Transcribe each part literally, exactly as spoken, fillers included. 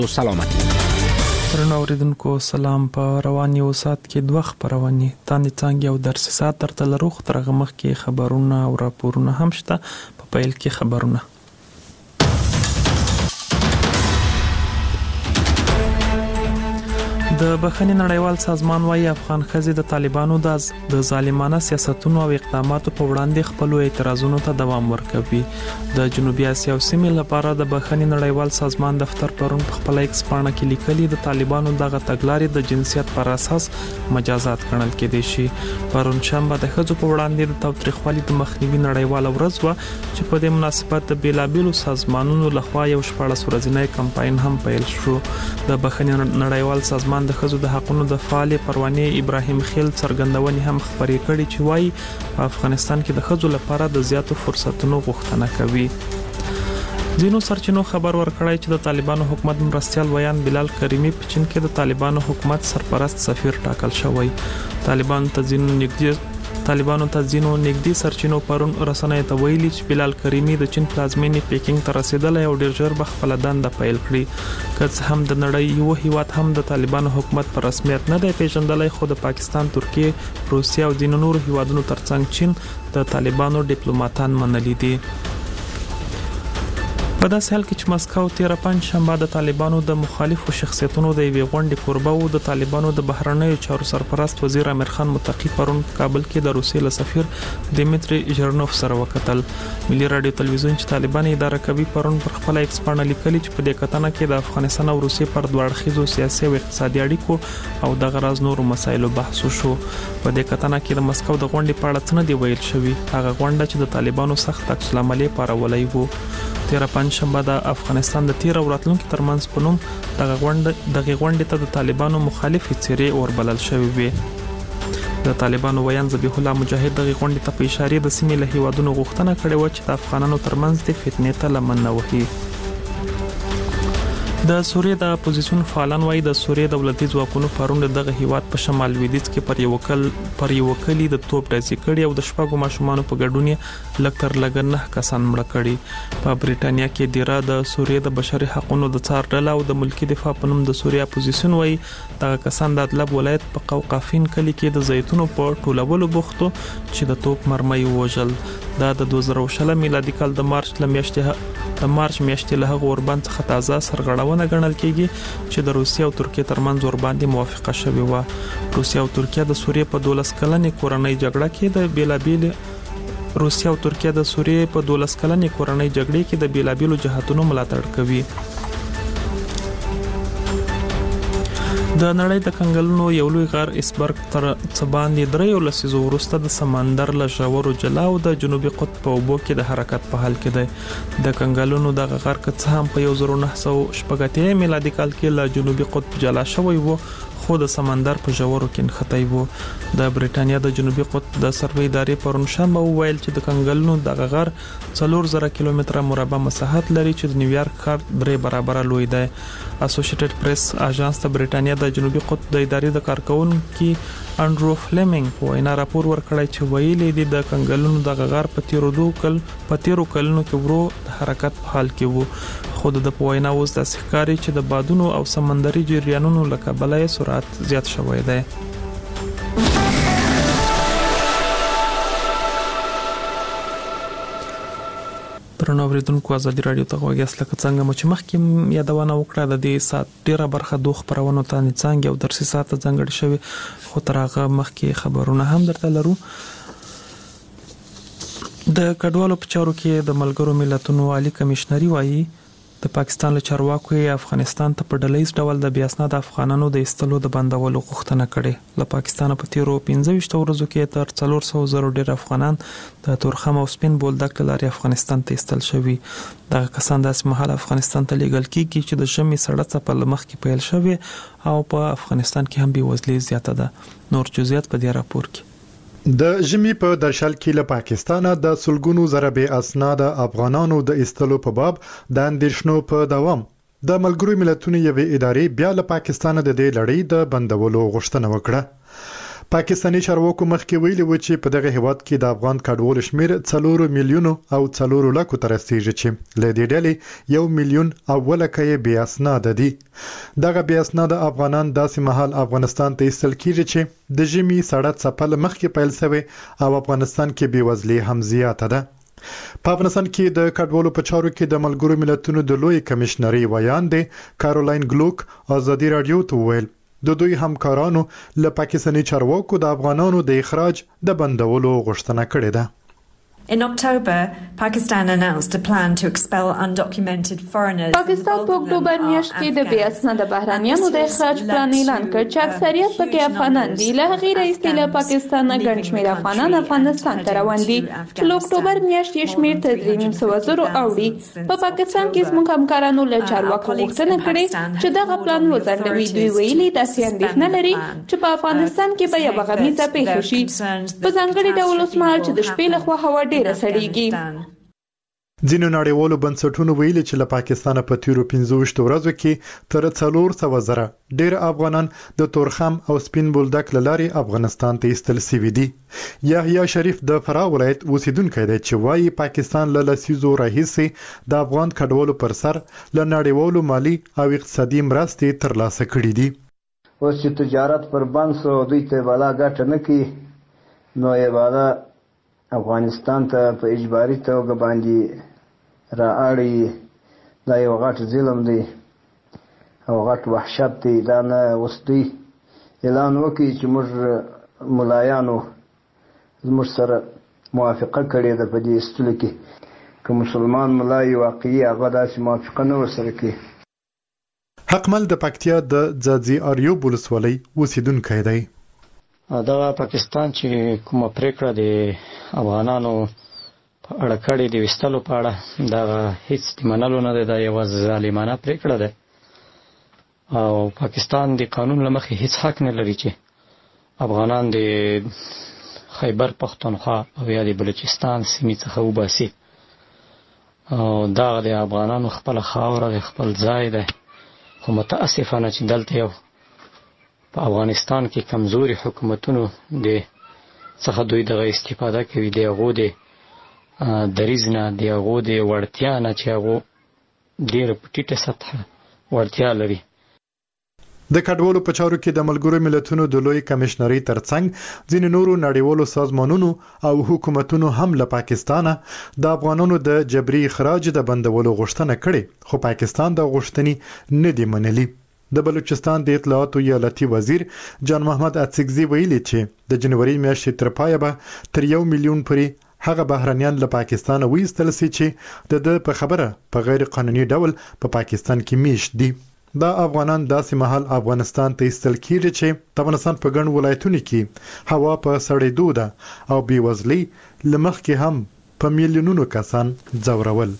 سلامتی. درنو اوریدونکو سلام. په روان یو سات کې دوه خبرونه تاندې څنګه او درس سات تر تلروخ ترغه مخ کې خبرونه او راپورونه هم شته. په پیل کې خبرونه. د بخښنې نړیوال سازمان وايي افغان ښځې د طالبانو د ظالمانه سیاستونو او اقداماتو په وړاندې خپل اعتراضونو ته دوام ورکوي. د جنوبي اسیا او سیمې لپاره د بخښنې نړیوال سازمان دفتر پرون په خپل ایکس پاڼه کې لیکلي د طالبانو دغه تګلارې د جنسیت پر اساس مجازات ګڼل کېدای شي. پرون شنبه د ښځو په وړاندې د تاوتریخوالي د مخنیوي نړیواله ورځ و چې په دې مناسبت د بیلابیلو سازمانونو لخوا یو شپږ ورځنی کمپاین هم پیل شو. د بخښنې نړیوال سازمان د ښځو د حقوقو د فعال پروانې ابراهیم خیل څرګندونې هم خبرې کړې چې وايي په افغانستان کې د ښځو لپاره د زیاتو فرصتونو غوښتنه کوي. ځینو سرچینو خبر ورکړی چې د طالبانو حکومت مرستيال ویان بلال کریمی په چین کې د طالبانو حکومت سرپرست سفیر ټاکل شوی. طالبان ته ځینو نږدې طالبانو ته ځینو نږدې سرچینو پرون رسنۍ ته ویلي چې بلال کریمی د چین پلازمینې پیکینګ ته رسیدلی او ډیر ژر به خپل دنده پیل کړي. که هم د نړۍ یو هیواد هم د طالبانو حکومت پر رسمیت نه دی پیژندلی، خو د پاکستان، ترکیه، روسیه او ځینو نورو هیوادونو ترڅنګ چین د طالبانو ډیپلوماټان منلي دي. په داسې حال کې چې مسکو تیر پنځ شنبه د طالبانو د مخالفو شخصیتونو د یوې غونډې کوربه و، د طالبانو د بهرنیو چارو سرپرست وزیر امیر خان متقی پرون په کابل کې د روسیې له سفیر دیمیتری ژرنوف سره وکتل. ملي رادیو تلویزیون چې طالبان اداره کوي پرون پر خپل ایکس پاڼه لیکلي چې په دې کتنه کې د افغانستان او روسیې پر دوه اړخیزو سیاسي او اقتصادي اړیکو او د غرض نورو مسایلو بحث وشو. په دې کتنه کې د مسکو د غونډې په اړه څه نه دی ویل شوی. هغه غونډه چې د طالبانو سخت عکس العمل پارولای وو. تیر پنځ شنبه د افغانستان د تیر او راتلونکو ترمنځ په نوم دغه غونډه دغه غونډې ته د طالبانو مخالفي څیرې اوربلل شوی وي. د طالبانو ویان ذبیح الله مجاهد دغه غونډې ته په اشاره د سیمې له هیوادونو غوښتنه کړې و چې د افغانانو ترمنځ د فتنې ته لمن نه وهي. د سوریې د اپوزیسیون فعالان وايي د سوریې دولتي ځواکونو پرون دغه هیواد په شمال لویدیځ کې پر یو کل پر یو کلی د توپ ډزې کړې او د شپږو ماشومان په ګډون یې لکتر لګن نه کسان مړ کړي. په بریټانیا کې دیره د سوریې د بشري حقوقو د څار ډله او د ملکی دفاع په نوم د سوریې اپوزیسیون وايي دغه کسان د ادلب ولایت په قوقافین کلی کې د زیتونو په ټولولو بوختو چې د توپ مرمۍ وژل. دا د دوه زره شل میلادي کال د مارچ لمیاشتې د مارچ میاشتې له هغه اوربند څخه تازه سرغړونه ګڼل کیږي چې د روسیې او ترکیه ترمنځ اورباندې موافقه شوې و. روسیې او ترکیه د سوریې په دولس کلنې کورنۍ جګړه کې د بیلابیل روسیې او ترکیه د سوریې په دولس کلنې کورنۍ جګړې کې د بیلابیلو جهاتونو ملاتړ کوي. د نړۍ د کنګلونو یو لوی غار ایسبرګ تر څباندې درې لسیزو وروسته د سمندر له ژورو جلا او د جنوبي قطب په اوبو کې د حرکت په حال کې دی. د کنګلونو د غار کڅ هم په یو زر نه سوه شپږ اتیا میلادي کال کې له جنوبي قطب جلا شوی وو، خو د سمندر په ژورو کې نښتی وو. د بریټانیا د جنوبي قطب د سروې ادارې پرون شنبه وویل چې د کنګلونو د غار څلور زره کیلومتره مربع مساحت لري چې د نیویارک ښار درې برابر لوی دی. اسوسییټډ پریس اژانس د بریټانیا د جنوبي قطب د ادارې د کارکونکو انډرو فلیمنګ په وینا راپور ورکړی چې ویلي دي د کنګلونو د غار په تیرو دوه کل په تیرو کلونو کې ورو د حرکت په حال کې وو، خو د په وینا اوس د ښکاری چې د بادونو او سمندري جریانونو له کبله سرعت زیات شوی دی. درنو اوریدونکو ازادي رادیو ته غوږی لکه څنګه مو چې مخکې یادونه وکړه د دې سات ډیره برخه دوه خبرونه ته څنګه او درسي ساعت ځنګړي شوی، خو تر هغه مخکې خبرونه هم درته لرو. د کډوالو په چارو کې د ملګرو ملتونو عالی کمشنري وايي د پاکستان له چارواکو افغانستان ته په ډلهیز ډول د بیا اسناد افغانانو د ایستلو د بندولو غوښتنه کړې. له پاکستان په تیرو پنځه ویشت ورځو کې تر څلور سوه زره ډیر افغانان د تورخم او سپین بولدک لارې افغانستان ته ایستل شوي. دغه کسان داسې مهال افغانستان ته لیږل کیږي چې د ژمي سړه څپه له مخکې پیل شوې او په افغانستان کې هم بېوزلي زیاته ده. نور جزئیات په دې راپور کې. د ژمي په درشل کې له پاکستانه د سلګونو زره بې اسناد افغانانو د ایستلو په باب د اندېښنو په دوام د ملګرو ملتونو یوې ادارې بیا له پاکستانه د دې لړۍ د بندولو غوښتنه وکړه. پاکستاني چارواکو مخکې ویلي و چې په دغه هیواد کې د افغان کډوالو شمیر څلور میلیونو او څلور لکو ته رسیږي چې له دې ډلې یو میلیون اوله کې بې اسناده دي. دغه بې اسناده افغانان داسې مهال افغانستان ته ایستل کیږي چې د ژمي سړه څپه له مخکې پیل شوې او افغانستان کې بېوزلي هم زیاته ده. په افغانستان کې د کډوالو په چارو کې د ملګرو ملتونو د لوی کمشنري ویاندې کارولاین ګلوک ازادي رادیو ته وویل د دوی همکارانو له پاکستاني چارواکو د افغانانو د اخراج د بندولو غوښتنه کړې ده. In October, Pakistan announced a plan to expel undocumented foreigners. پاکستان په اکتوبر میاشت کې د بې اسناده بهرانیانو د اخراج پلان اعلان کړ چې اکثریت پکې افغانان دي. له هغې راهیسې له پاکستان نه ګڼ شمېر افغانان افغانستان ته روان دي چې له اکتوبر میاشتې یې شمېر تر درې نیم سوه زرو اوړي. په پاکستان کې زموږ همکارانو له چارواکو غوښتنه کړې چې دغه پلان وځنډوي. دوی ویلي داسې اندېښنه لري چې په افغانستان کې به یوه غمیزه پیښه شي، په ځانګړي ډول اوسمهال چې د شپې لخوا هوا ډېره سړیږي. ځینو نړیوالو بنسټونو ویلي چې له پاکستانه په تیرو پنځه ویشت ورځو کې تر څلور سوه زره ډېر افغانان د تورخم او سپین بولدک له لارې افغانستان ته ایستل سوي دي. یحیی شریف د فراه ولایت اوسیدونکی دی چې وایي پاکستان له لسیزو راهیسې د افغان کډوالو پر سر له نړیوالو مالي او اقتصادي مرستې ترلاسه کړي دي. اوس چې تجارت پر بند سو دوی ته والا ګټه نه کوي، نو یې والا افغانستان ته په اجباري توګه باندې را اړوي. دا یو غټ ظلم دی او غټ وحشت دی. دا نه اوس دوی اعلان وکړي چې موږ ملایانو زموږ سره موافقه کړې ده په دې ایستلو کې. که مسلمان ملای واقعي هغه داسې موافقه نه ورسره کوي. حقمل د پکتیا د ځاځي اریوب ولسوالۍ اوسیدونکی دی. دغه پاکستان چې کومه پریکړه د افغانانو په اړه کړې د ویستلو په اړه دغه هیڅ د منلو نه دی. دا یوه ظالمانه پریکړه ده او پاکستان د قانون له مخې هیڅ حق نه لري چې افغانان د خیبر پښتونخوا او یا د بلوچستان سیمې څخه وباسي. او دغه د افغانانو خپله خاوره د خپل ځای ده، خو متاسفانه چې دلته یو په افغانستان کې کمزوري حکومتونو د څخه دوی دغه استفاده کوي، د هغو د دریځ نه، د هغو د وړتیا نه چې هغو ډېره په ټیټه سطحه وړتیا لري. د کډوالو په چارو کې د ملګرو ملتونو د لوی کمشنري ترڅنګ ځینې نورو نړیوالو سازمانونو او حکومتونو هم له پاکستانه د افغانانو د جبري اخراج د بندولو غوښتنه کړې، خو پاکستان د غوښتنې نه دی منلي. د بلوچستان د اطلاعاتو ایالتي وزیر جان محمد اڅکزي ویلي چې د جنوري میاشتې تر پایه به تر یو میلیون پورې هغه بهرنیان له پاکستانه وایستل سي چې د د په خبره په غیر قانوني ډول په پاکستان کې میشت دي. دا افغانان داسې مهال افغانستان ته ایستل کیږي چې د افغانستان په ګڼ ولایتونو کې هوا په سړېدو ده او بېوزلي له مخکې هم په میلیونونو کسان ځورول.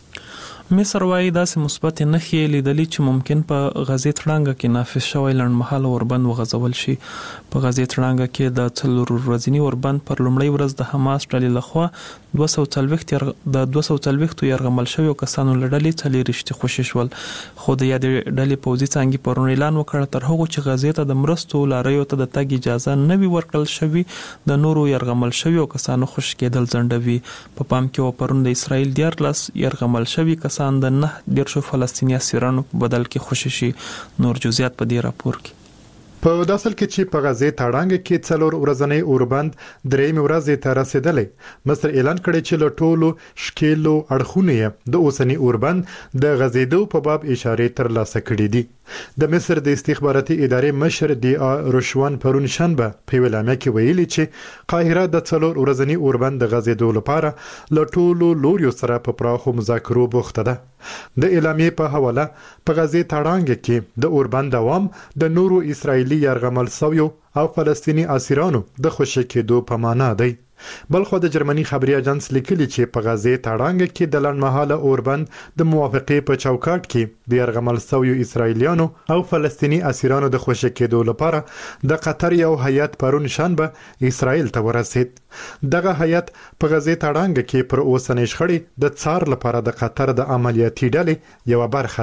مصر وايي داسې مثبت نښې لیدلې چې ممکن په غزې تړانګه کې نافذ شوی لنډمهاله اوربند وغځول شي. په غزې تړانګه کې د څلور ورځني اوربند پر لومړۍ ورځ د حماس ډلې لخوا دوه سوه څلوېښت د دوه سوه څلوېښتو یرغمل شویو کسانو له ډلې څلېرویشت خوشي شول، خو د یادې ډلې پوځي څانګې پرون اعلان وکړ تر هغو چې غزې ته د مرستو لاریو ته د تګ اجازه نه وي ورکړل شوې د نورو یرغمل شویو کسانو خوشي کېدل ځنډوي. په پام کې و پرون د اسرائیل دیارلس یرغمل شوي کسان د نه دیرشو فلسطیني اسیرانو په بدل کې خوشي شي. نور جزئیات په دې راپور کې. په داسل کې چې په غزې تړانګه کې څلور ورځنی اوربند درېیمې ورځې ته رسیدلې، مصر اعلان کړی چې له ټولو شکیلو اړخونو د اوسنی اوربند د غزېدو په باب اشارې ترلاسه کړې دي. د مصر د استخباراتي ادارې مشر دی روشوان پرون شنبه په اعلامیه کې ویلي چې قاهره د څلور ورځنی اوربند د غزېدو لپاره له ټولو لوریو سره په پراخو مذاکرو بوخته ده. د اعلامیې په حواله په غزې تړانګه کې د اوربند دوام د نورو اسرایلی یرغمل شویو او فلسطینی اسیرانو د خوشي کېدو په معنا دی. بلخو د جرمني خبري اژانس لیکلي چې په غزې تړانګه کې د لنډمهاله اوربند د موافقې په چوکاټ کې د یرغمل شویو اسرایلیانو او فلسطینی اسیرانو د خوشي کېدو لپاره د قطر یو هیئت پرون شنبه اسرائیل ته ورسید. دغه هیئت په غزې تړانګه کې پر اوسنۍ شخړې د څار لپاره د قطر د عملیاتي ډلې یو برخه ده.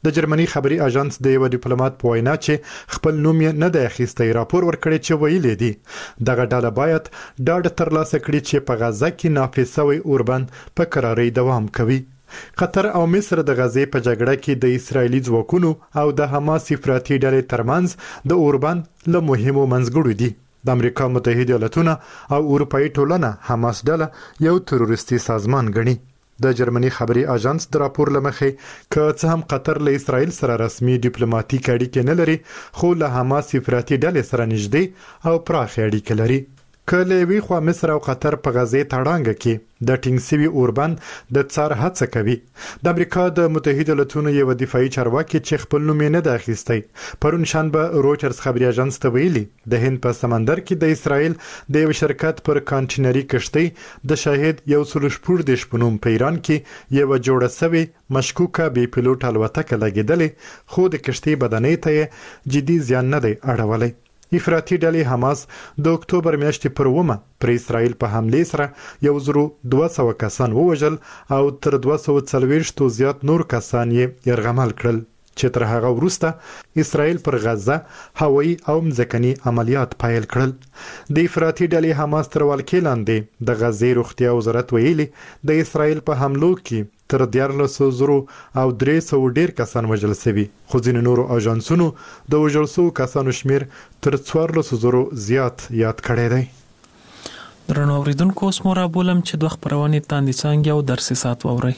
د جرمني خبري اژانس د یو ډیپلوماټ په وینا چې خپل نوم یې نه دی اخیستی راپور ورکړی چې ویلي دي دغه ډله باید ډاډ ترلاسه کړي چې په غزه کې نافذ شوی اوربند په قراري دوام کوي. قطر او مصر د غزې په جګړه کې د اسرایلی ځواکونو او د حماس افراطي ډلې ترمنځ د اوربند له مهمو منځګړو دي. د امریکا متحده ایالاتونه او اروپאי ټولنه حماس ډله یو تروریستي سازمان ګڼي. د جرمني خبري اژانس د راپور لمخې که څه هم قطر له اسرائیل سره رسمي ډیپلوماټیک اړیکې نه لري خو له حماس افراطي ډلې سره نږدې او پراخ اړیکې لري. که له یوې خوا مصر او قطر په غزې تړانګه کې د ټینګ سوي اوربند د څار هڅه کوي. د امریکا د متحده ایالاتونو یو دفاعي چارواکي چې خپل نوم نه د اخیستی پرون شنبه رويټرز خبري اژانس ته ویلي د هند په سمندر کې د اسرائیل د یو شرکت پر کانټینري کشتۍ د شاهد یو سلوشپور د شپونوم په ایران کې یو جوړه سوي مشکوکه بي پيلوټ الوتکه لګیدلې خو د کشتۍ بدنۍ ته جدي زیان نه دی اړولی. افراطي ډلې حماس د اکتوبر میاشتې پر اومه پر اسرائیل په حمله سره یو زرو دوه سوه کسان ووژل او تر دوه سوه څلوېښت زیات نور کسان یې یرغمل کړل چې تر هغه وروسته اسرائیل پر غزه هوایي او مځکني عملیات پیل کړل. د افراطي ډلې حماس تر ولکې لاندې د غزې روغتیا وزارت ویلي د اسرائیل په حملو کې تر دیارلس زرو او درې سوه ډیر کسان وژل شوي خو ځینې نورو اژانسونو د وژل شوو کسانو شمیر تر څوارلس زرو زیات یاد کړی دی. درنو اوریدونکو اوس مو رابولم چې دوه خپرونې تاندې څانګې او درسي ساعت واورئ.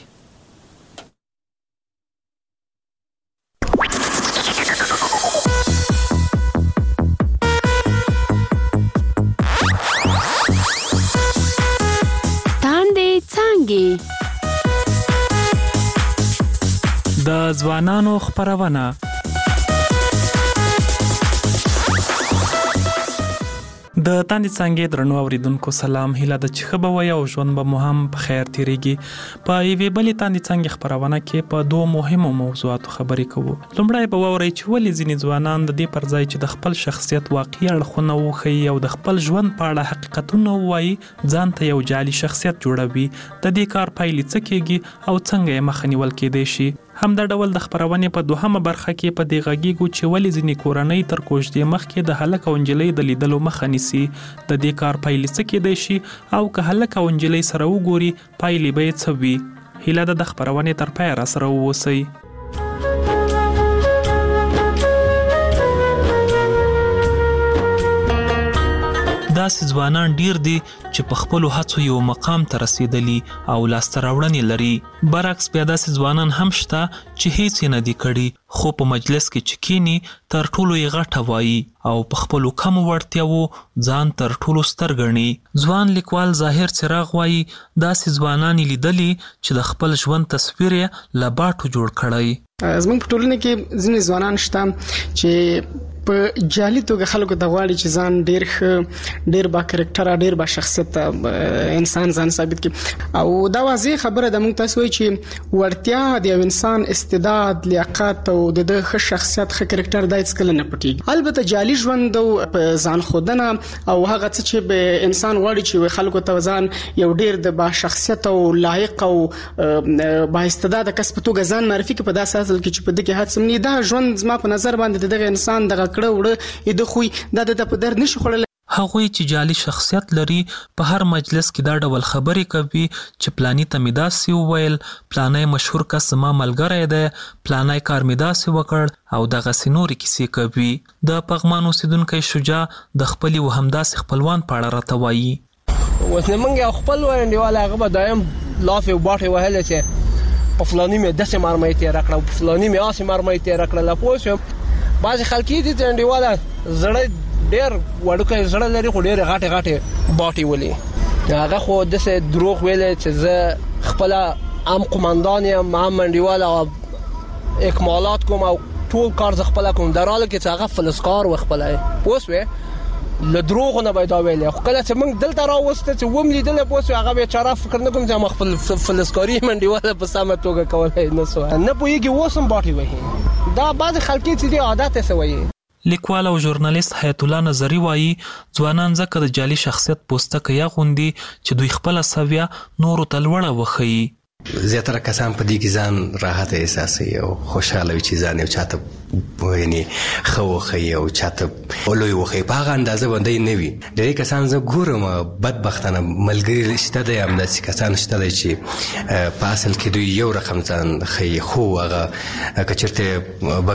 تاندې څانګې د ځوانانو خپرونه. د تاندې څنګه درنو اوریدونکو سلام، هیله ده چې ښه به وي او ژوند به مو هم په خیر تیریږي. په یوې بلې تاندې څنګه خپرونه کې په دوه مهمو موضوعاتو خبرې کوو. لومړی به واورئ چې ولې ځینې ځوانان د دې پر ځای چې د خپل شخصیت واقعي اړخونه وښیي او د خپل ژوند په اړه حقیقتونه ووایي ځان ته یو جعلي شخصیت جوړوي. د دې کار پایلې څه کیږي او څنګه یې مخه نیول کېدای شي. همدا ډول د خپرونې په دوهمه برخه کې په دې غږیږو چې ولې ځینې کورنۍ تر کوژدې مخکې د هلک او نجلۍ د لیدلو مخه نیسي. د دې کار پایلې څه کېدای شي او که هلک او نجلۍ سره وګوري پایلې به یې څه وي. هیله ده د خپرونې تر پایه راسره واوسئ. داسې ځوانان ډیر دي چې په خپلو هڅو یو مقام ته رسیدلی او لاسته راوړنې لري. برعکس بیا داسې ځوانان هم شته چې هیڅ یې نه دي کړي خو په مجلس کې چې کینی تر ټولو یې غټه وایي او په خپلو کمو وړتیاوو ځان تر ټولو ستر ګڼي. ځوان لیکوال ظاهر څراغ وایي داسې ځوانان لیدلي چې د خپل ژوند تصویر یې له باټو جوړ کړی. زموږ په ټولنه کې ځینې ځوانان شته چې په جالي توګه خلکو ته غواړي چې ځان ډیر ښه ډیر با کریکټر ډیر با شخصیت انسان ځان ثابت کړي. او دا واضح خبره ده موږ تاسو وایي چې ورتیا د یو انسان استعداد لیاقت او د ښه شخصیت ښه کریکټر د هیڅ کله نه پټي. البته جالي ژوند او ځان خودنه او هغه څه چې به انسان غواړي چې خلکو ته ځان یو ډیر د با شخصیت او لایق او با استعداد کس په توګه ځان معرفي کړي په داسې حال کې چې په دغه حادثه نه دا ژوند زما په نظر باندې دغه انسان دغه کړه وړه د خوې د د په در نشي خړل. هغوی چې جعلي شخصیت لري په هر مجلس کې دا ډول خبرې کوي چې پلاني ته مې داسې وویل، پلانی مشهور کس زما ملګری دی، پلانی کار مې داسې وکړ او دغسې نورې کیسې کوي. د پغمان اوسیدونکی شجاع د خپلې و همداسې خپلوان په اړه راته وایي. اوس نه موږ یو خپل ورنډیواله هغه به دایم لافې باټې وهلې چې په فلاني مې داسې مرمۍ تېره کړه او په فلاني مې هسې مرمۍ تېره کړله. پوه شوم بعضې خلک دي چې انډیواله زړه ډېر وړوکی زړه لري خو ډېرې غټې غټې باټې ولي. هغه خو داسې دروغ ویلی چې زه خپله هم قمندان یم هم انډیواله اکمالات کوم او ټول کار زه خپله کوم در حاله کې چې هغه فلسکار و خپله پوه شوې له دروغو نه به یې دا ویلی. خو کله چې موږ دلته راوسته چې وم لیدلی پوه شوې هغه بیچاره فکر نه کوم چې ما خپل فلسکاري یم انډیواله په سمه توګه کولی نه سوه نه پوهېږي اوس هم باټې وهي. دا بعضې خلکې چې دي عادت یې څه وایي. لیکوال او ژورنالیست حیات الله نظري وایي ځوانان ځکه د جعلي شخصیت پوستکی اغوندي چې دوی خپله سویه نورو ته لوړه وښیي. زیاتره کسان په دې کې ځان راحت احساسوي او خوشاله وي چې ځان یو چاته یعنی ښه وښیي او چاته لوی وښیي په هغه اندازه باندې نه وي. ډېری کسان زه ګورم بدبختانه ملګري شته دی همداسې کسان شته دی چې په اصل کې دوی یو رقم ځان ښیي خو هغه که چېرته